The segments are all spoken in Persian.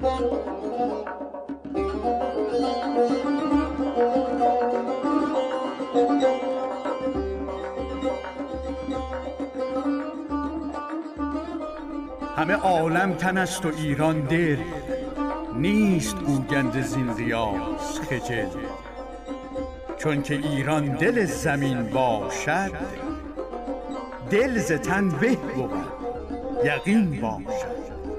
همه عالم تن است و ایران دل، نیست گوگند زین ریاض خجل. چون که ایران دل زمین باشد، دل ز تن به بود یقین باشد.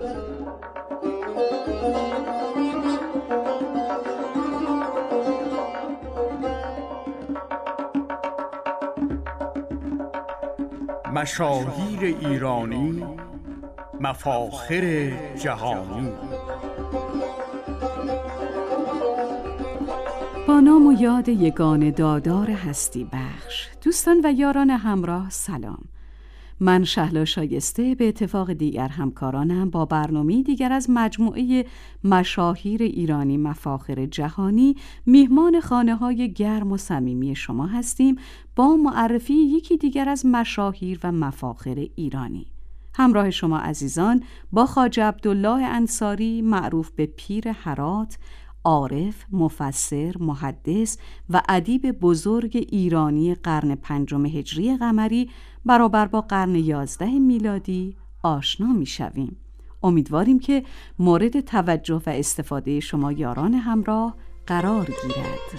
مشاهیر ایرانی، مفاخر جهانی. با نام و یاد یگانه دادار هستی بخش. دوستان و یاران همراه سلام. من شهلا شایسته به اتفاق دیگر همکارانم با برنامه دیگر از مجموعه مشاهیر ایرانی مفاخر جهانی میهمان خانه‌های گرم و صمیمی شما هستیم با معرفی یکی دیگر از مشاهیر و مفاخر ایرانی. همراه شما عزیزان با خواجه عبدالله انصاری معروف به پیر هرات، عارف، مفسر، محدث و ادیب بزرگ ایرانی قرن 5 هجری قمری برابر با قرن 11 میلادی آشنا می‌شویم. امیدواریم که مورد توجه و استفاده شما یاران همراه قرار گیرد.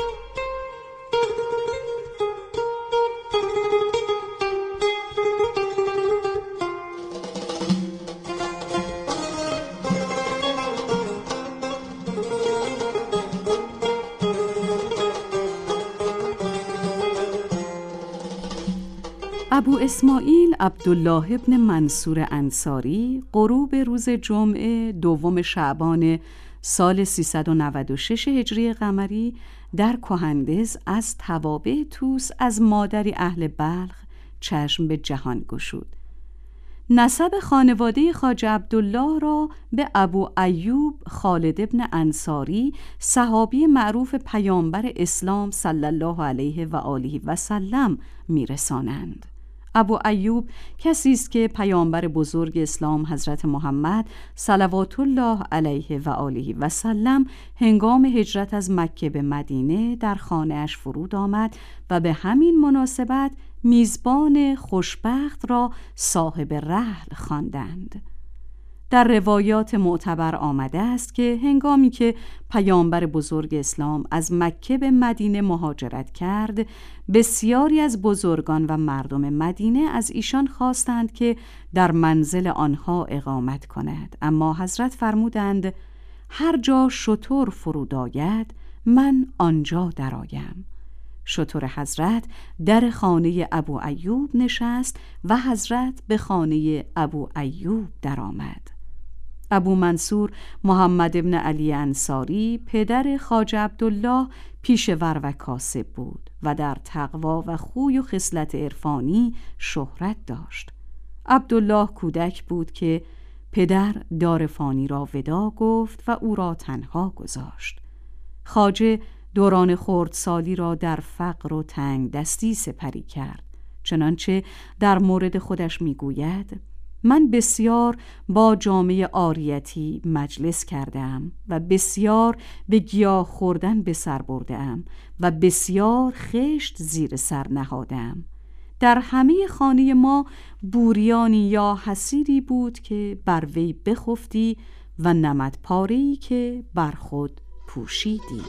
ابو اسماعیل عبدالله ابن منصور انصاری غروب روز جمعه 2 شعبان سال 396 هجری قمری در کهندز از توابع طوس از مادری اهل بلخ چشم به جهان گشود. نسب خانواده خواجه عبدالله را به ابو ایوب خالد ابن انصاری صحابی معروف پیامبر اسلام صلی الله علیه و آله و سلم میرسانند. ابو ایوب کسی است که پیامبر بزرگ اسلام حضرت محمد صلوات الله علیه و آله و سلم هنگام هجرت از مکه به مدینه در خانه‌اش فرود آمد و به همین مناسبت میزبان خوشبخت را صاحب رحل خواندند. در روایات معتبر آمده است که هنگامی که پیامبر بزرگ اسلام از مکه به مدینه مهاجرت کرد، بسیاری از بزرگان و مردم مدینه از ایشان خواستند که در منزل آنها اقامت کند، اما حضرت فرمودند هر جا شتر فرود آید من آنجا درآیم. شتر حضرت در خانه ابو ایوب نشست و حضرت به خانه ابو ایوب درآمد. ابو منصور محمد ابن علی انصاری پدر خواجه عبدالله پیشور و کاسب بود و در تقوا و خوی و خصلت عرفانی شهرت داشت. عبدالله کودک بود که پدر دار فانی را ودا گفت و او را تنها گذاشت. خواجه دوران خردسالی را در فقر و تنگ دستی سپری کرد، چنانچه در مورد خودش میگوید من بسیار با جامعه عاریتی مجلس کردم و بسیار به گیاه خوردن به سر بردم و بسیار خشت زیر سر نهادم. در همه خانه ما بوریانی یا حصیری بود که بر وی بخفتی و نمدپاره‌ای که بر خود پوشیدی.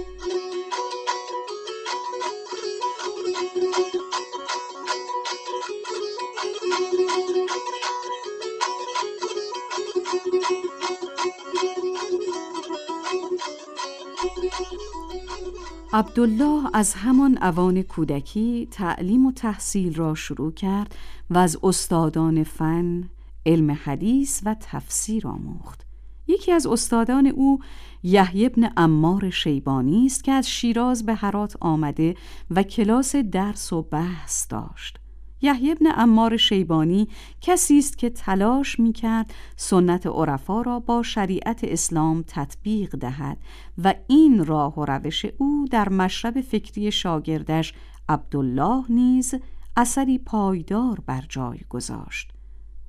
عبدالله از همان اوان کودکی تعلیم و تحصیل را شروع کرد و از استادان فن، علم حدیث و تفسیر آموخت. یکی از استادان او یحیی بن عمار شیبانی است که از شیراز به هرات آمده و کلاس درس و بحث داشت. یحیی بن عمار شیبانی کسی است که تلاش می‌کرد سنت عرفا را با شریعت اسلام تطبیق دهد و این راه و روش او در مشرب فکری شاگردش عبدالله نیز اثری پایدار بر جای گذاشت.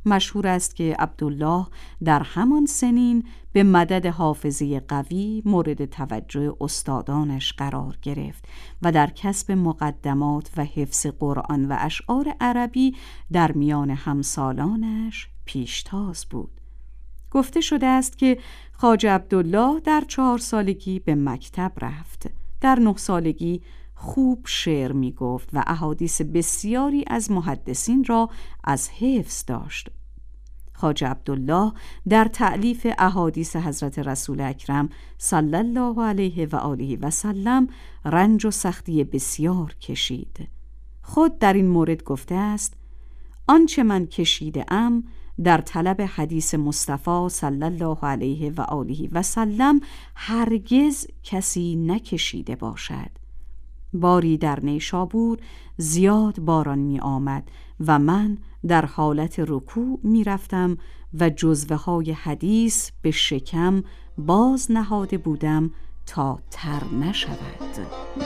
مشهور است که عبدالله در همان سنین به مدد حافظه قوی مورد توجه استادانش قرار گرفت و در کسب مقدمات و حفظ قرآن و اشعار عربی در میان همسالانش پیشتاز بود. گفته شده است که خواجه عبدالله در 4 سالگی به مکتب رفت. در 9 سالگی خوب شعر می گفت و احادیث بسیاری از محدثین را از حفظ داشت. خواجه عبدالله در تألیف احادیث حضرت رسول اکرم صلی الله علیه و آله و سلم رنج و سختی بسیار کشید. خود در این مورد گفته است: آنچه من کشیده ام در طلب حدیث مصطفی صلی الله علیه و آله و سلم هرگز کسی نکشیده باشد. باری در نیشابور زیاد باران می آمد و من در حالت رکوع می رفتم و جزوه های حدیث به شکم باز نهاده بودم تا تر نشود.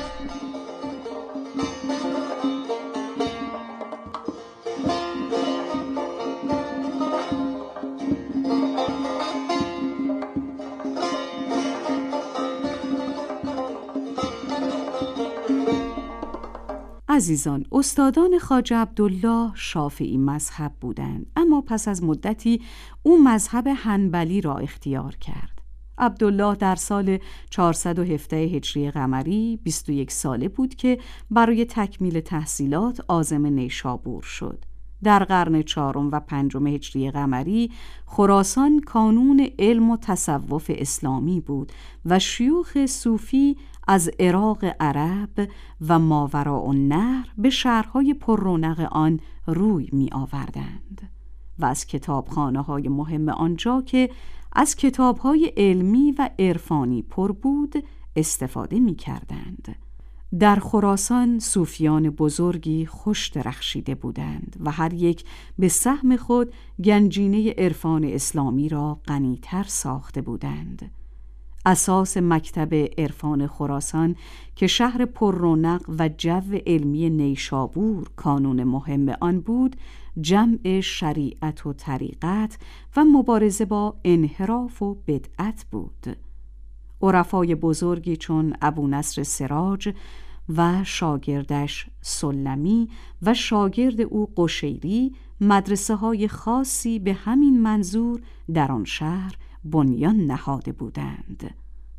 عزیزان، استادان خواجه عبدالله شافعی مذهب بودند، اما پس از مدتی او مذهب حنبلی را اختیار کرد. عبدالله در سال 417 هجری قمری 21 ساله بود که برای تکمیل تحصیلات عازم نیشابور شد. در قرن 4 و 5 هجری قمری خراسان کانون علم و تصوف اسلامی بود و شیوخ صوفی از عراق عرب و ماوراءالنهر به شهرهای پر رونق آن روی می آوردند و از کتابخانه‌های مهم آنجا که از کتاب‌های علمی و عرفانی پر بود استفاده می کردند. در خراسان صوفیان بزرگی خوش درخشیده بودند و هر یک به سهم خود گنجینه عرفان اسلامی را غنی‌تر ساخته بودند. اساس مکتب عرفان خراسان که شهر پر رونق و جو علمی نیشابور کانون مهم آن بود، جمع شریعت و طریقت و مبارزه با انحراف و بدعت بود. عرفای بزرگی چون ابو نصر سراج و شاگردش سلمی و شاگرد او قشیری مدرسه های خاصی به همین منظور در آن شهر بنیان نهاده بودند.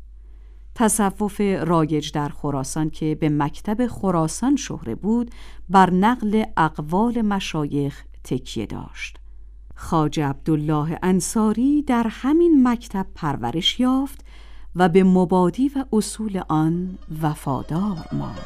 تصوف رایج در خراسان که به مکتب خراسان شهره بود بر نقل اقوال مشایخ تکیه داشت. خواجه عبدالله انصاری در همین مکتب پرورش یافت و به مبادی و اصول آن وفادار ماند.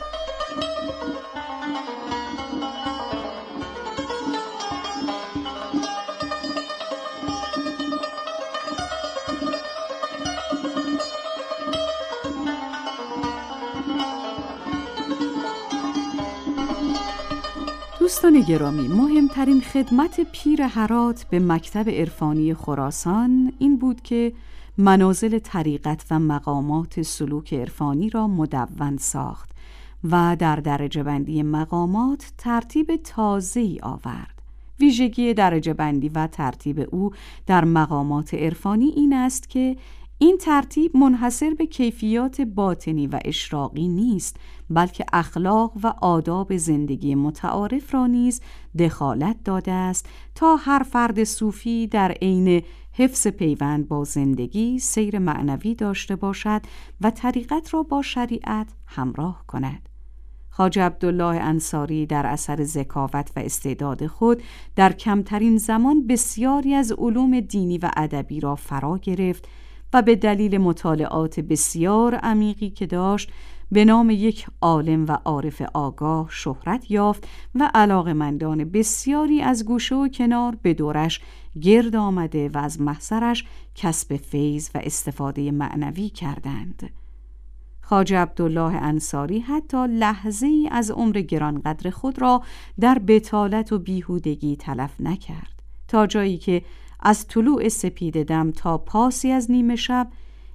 دوستان گرامی، مهمترین خدمت پیر هرات به مکتب عرفانی خراسان این بود که منازل طریقت و مقامات سلوک عرفانی را مدون ساخت و در درجه بندی مقامات ترتیب تازه‌ای آورد. ویژگی درجه بندی و ترتیب او در مقامات عرفانی این است که این ترتیب منحصر به کیفیات باطنی و اشراقی نیست، بلکه اخلاق و آداب زندگی متعارف را نیز دخالت داده است تا هر فرد صوفی در عین حفظ پیوند با زندگی سیر معنوی داشته باشد و طریقت را با شریعت همراه کند. خواجه عبدالله انصاری در اثر ذکاوت و استعداد خود در کمترین زمان بسیاری از علوم دینی و ادبی را فرا گرفت و به دلیل مطالعات بسیار عمیقی که داشت به نام یک عالم و عارف آگاه شهرت یافت و علاقه‌مندان بسیاری از گوشه و کنار به دورش گرد آمده و از محضرش کسب فیض و استفاده معنوی کردند. خواجه عبدالله انصاری حتی لحظه‌ای از عمر گرانقدر خود را در بطالت و بیهودگی تلف نکرد، تا جایی که از طلوع سپید دم تا پاسی از نیمه شب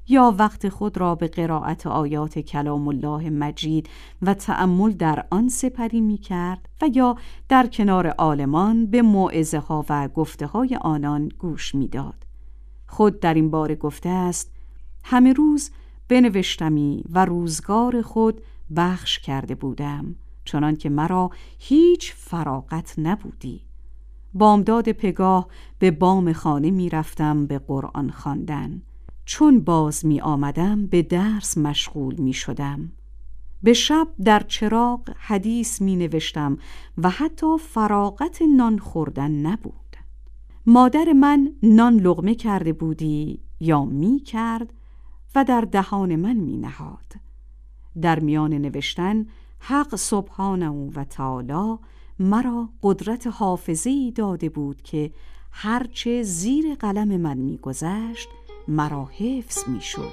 یا وقت خود را به قرائت آیات کلام الله مجید و تأمل در آن سپری می کرد و یا در کنار عالمان به موعظه ها و گفته های آنان گوش می داد. خود در این باره گفته است: همه روز بنوشتمی و روزگار خود بخش کرده بودم، چنان که مرا هیچ فراغت نبودی. بامداد پگاه به بام خانه می رفتم به قرآن خواندن. چون باز می آمدم به درس مشغول می شدم. به شب در چراغ حدیث می نوشتم و حتی فراغت نان خوردن نبود. مادر من نان لقمه کرده بودی یا می کرد و در دهان من می نهاد. در میان نوشتن حق سبحانه و تعالی مرا قدرت حافظه‌ای داده بود که هرچه زیر قلم من می گذشت مرا حفظ می شد.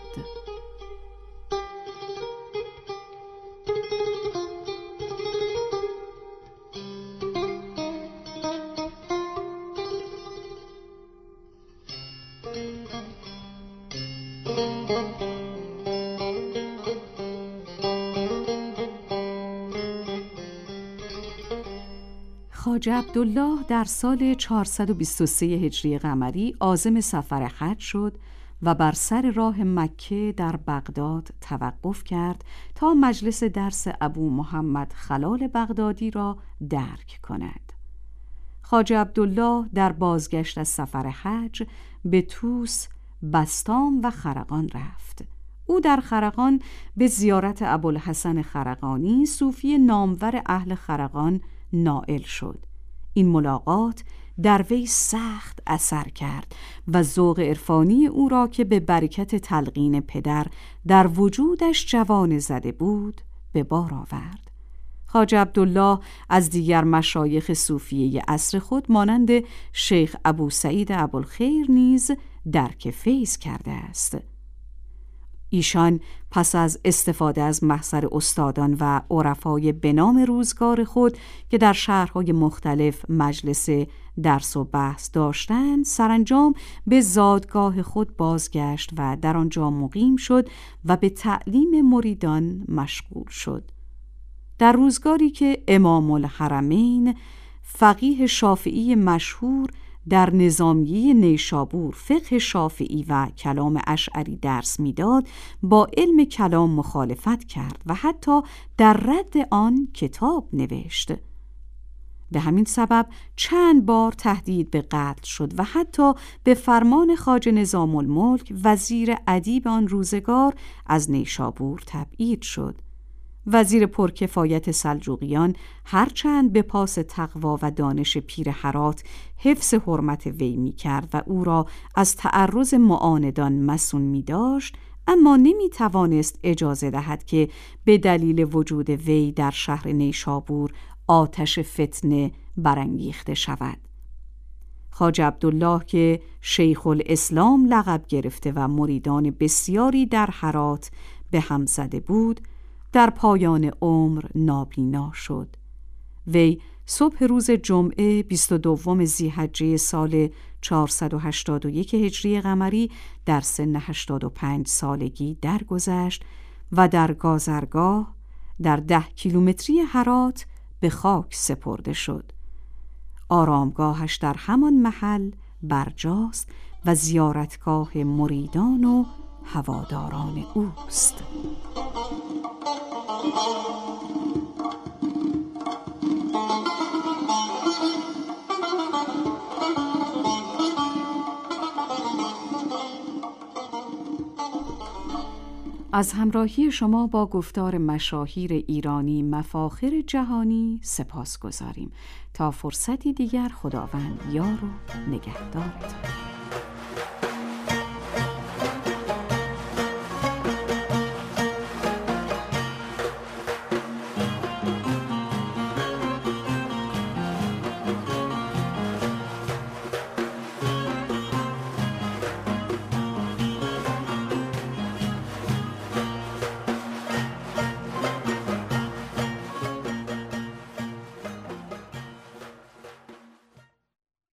خواجه عبدالله در سال 423 هجری قمری عازم سفر حج شد و بر سر راه مکه در بغداد توقف کرد تا مجلس درس ابو محمد خلال بغدادی را درک کند. خواجه عبدالله در بازگشت از سفر حج به توس، بسطام و خرقان رفت. او در خرقان به زیارت ابوالحسن خرقانی، صوفی نامور اهل خرقان، نائل شد. این ملاقات در وی سخت اثر کرد و ذوق عرفانی او را که به برکت تلقین پدر در وجودش جوانه زده بود به بار آورد. خواجه عبدالله از دیگر مشایخ صوفیه عصر خود مانند شیخ ابو سعید ابوالخیر نیز درک فیض کرده است. ایشان پس از استفاده از محضر استادان و عرفای به نام روزگار خود که در شهرهای مختلف مجلس درس و بحث داشتند، سرانجام به زادگاه خود بازگشت و در آنجا مقیم شد و به تعلیم مریدان مشغول شد. در روزگاری که امام الحرمین فقیه شافعی مشهور در نظامیه نیشابور فقه شافعی و کلام اشعری درس میداد، با علم کلام مخالفت کرد و حتی در رد آن کتاب نوشت. به همین سبب چند بار تهدید به قتل شد و حتی به فرمان خواجه نظام الملک وزیر ادیب آن روزگار از نیشابور تبعید شد. وزیر پرکفایت سلجوقیان هرچند به پاس تقوا و دانش پیر هرات حفظ حرمت وی می کرد و او را از تعرض معاندان مصون می داشت، اما نمی توانست اجازه دهد که به دلیل وجود وی در شهر نیشابور آتش فتنه برانگیخته شود. خواجه عبدالله که شیخ الاسلام لقب گرفته و مریدان بسیاری در هرات به هم زده بود، در پایان عمر نابینا شد. وی صبح روز جمعه 22 ذی‌حجه سال 481 هجری قمری در سن 85 سالگی درگذشت و در گازرگاه در 10 کیلومتری هرات به خاک سپرده شد. آرامگاهش در همان محل برجاست و زیارتگاه مریدان و هواداران اوست. از همراهی شما با گفتار مشاهیر ایرانی مفاخر جهانی سپاس گذاریم. تا فرصتی دیگر، خداوند یار و نگهدارتان.